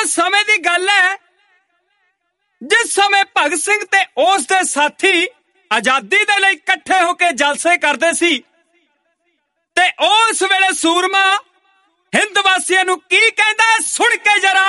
ਸਮੇਂ ਦੀ ਗੱਲ ਹੈ ਜਿਸ ਸਮੇਂ ਭਗਤ ਸਿੰਘ ਤੇ ਉਸ ਦੇ ਸਾਥੀ ਆਜ਼ਾਦੀ ਦੇ ਲਈ ਇਕੱਠੇ ਹੋ ਕੇ ਜਲਸੇ ਕਰਦੇ ਸੀ ਤੇ ਉਸ ਵੇਲੇ ਸੂਰਮਾ ਹਿੰਦ ਵਾਸੀਆਂ ਨੂੰ ਕੀ ਕਹਿੰਦਾ ਸੁਣ ਕੇ ਜਰਾ।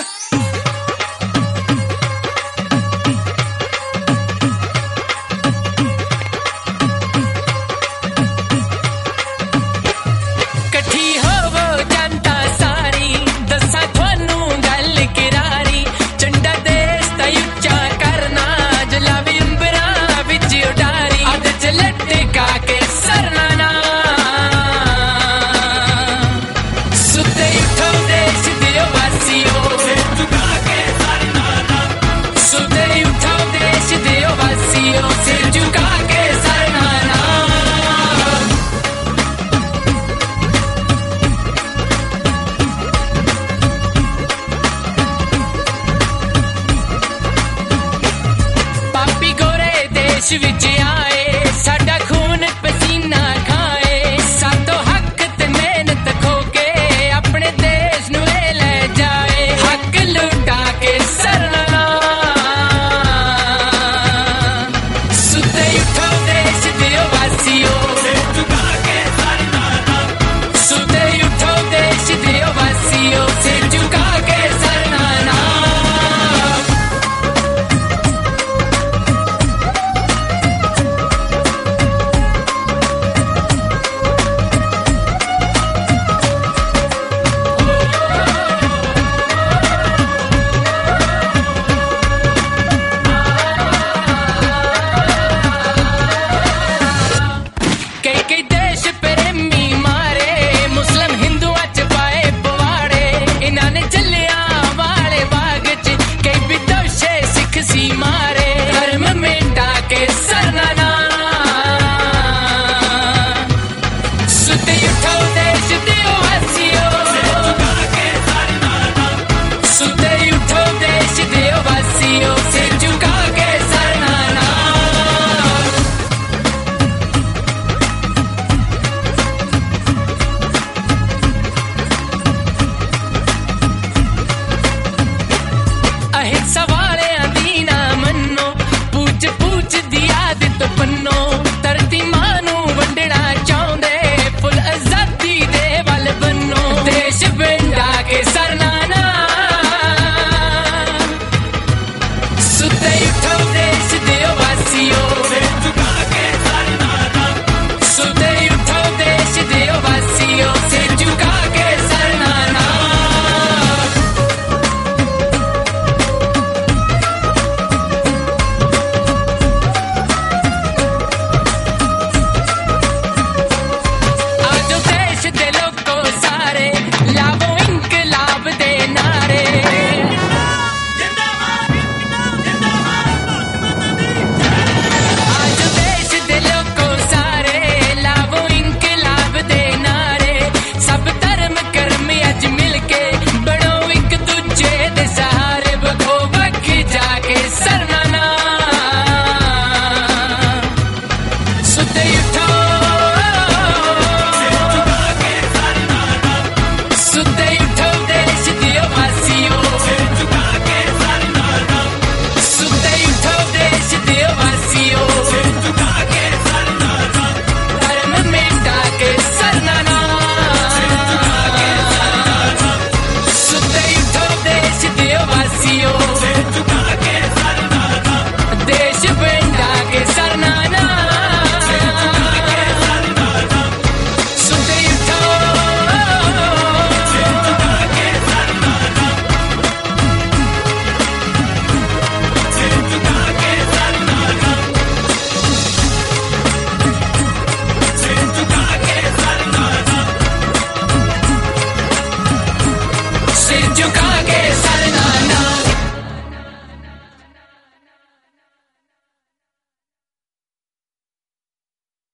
ਵਿੱਚ ਆਏ ਸਾਡਾ ਖੂਨ ਪਸੀਨਾ ਖਾਏ ਸਾਤੋਂ ਹੱਕ ਤੇ ਮਿਹਨਤ ਖੋ ਕੇ ਆਪਣੇ ਦੇਸ਼ ਨੂੰ ਇਹ ਲੈ ਜਾਏ ਹੱਕ ਲੁਟਾ ਕੇ ਸਰਨਾ ਸੁੱਤੇ ਉਠੋ ਦੇਸ਼ ਦਿਓ ਵਾਸੀਓ ਝੁਕਾ ਕੇ ਸਰਨਾ ਸੁੱਤੇ ਉਠੋ ਦੇਸ਼ ਦਿਓ ਵਾਸੀਓ ਸਿਰ ਝੁਕਾ ਕੇ ਸਰਨਾ झुका के सरना